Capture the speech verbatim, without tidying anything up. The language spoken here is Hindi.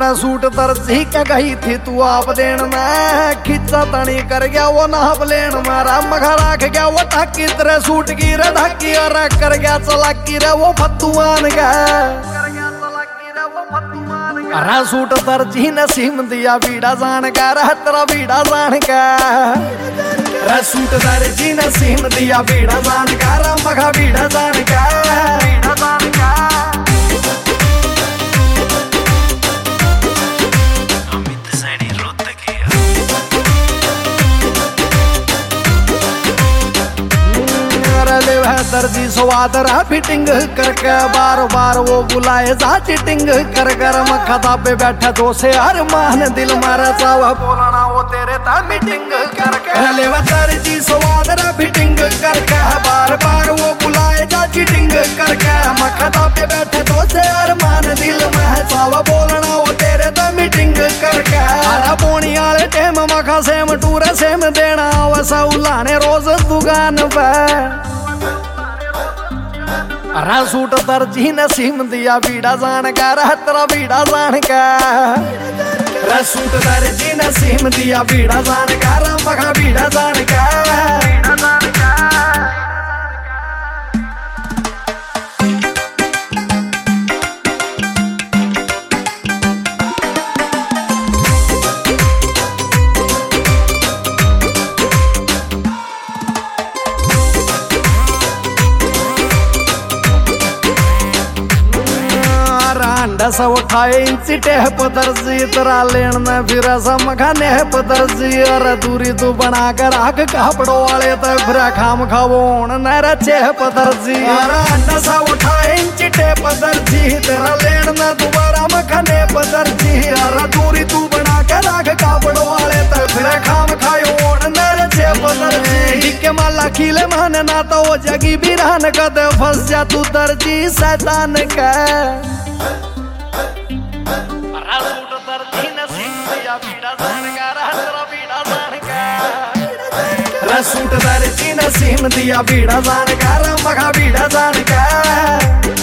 सूट दर्जी के गई थी तू आप देन में खिच्चा तनी कर गया वो नाप लेन मारा मखा राख गया वो ढाकी तेरे सूट की रे ढाकी और कर गया चलाकी रे वो फतुआन का अरे सूट दर्जी ने सीम दिया बीड़ा जान का रे तेरा बीड़ा जान का रे सूट दर्जी ने सीम दिया बीड़ा जान का रे मखा बीड़ा जान का बीड़ा जान का दर्जी स्वाद रहा फिटिंग करके बार बार वो बुलाए जा चिटिंग कर कर मखा पे बैठा दो से हर मान दिल मारा चावा बोलना वो तेरे ता मीटिंग करके ले दर्जी स्वाद रहा फिटिंग करके बार बार वो बुलाए जा चिटिंग करके मखा पे बैठा दो से हर मान दिल में चावा बोलना वो तेरे ता मीटिंग करके अरे बोनी वाले टेम मखा सेम टूरे सेम देना वसा उलाने रोज दुकान पे अरे सूट दर्जी ने सीम दिया बीड़ा जान का रे तेरा बीड़ा जान का रे सूट दर्जी ने सीम दिया बीड़ा जान का रे मखा बीड़ा जान का बीड़ा जान का दस उठाए इंची टेप दर्जी तरा लेन में फिर मखा नेप दर्जी और दूरी तू बना कर आग कपड़ों वाले तो फिर खाम खावोन नर चेप दर्जी दस उठाए इंची टेप दर्जी तेरा लेन में दोबारा मखा नेप दर्जी और दूरी तू बना कर आग कपड़ों वाले तो फिर खाम खायोन नर चेप दर्जी के माला खिले माने ना तो वो जगी भी रहन कद फंस जा तू दर्जी शैतान का सूट दर्जी ने सीम दिया बीड़ा जान का रे बीड़ा जान का रे सूट दर्जी ने सीम दिया बीड़ा जान का रे मखा बीड़ा जान का।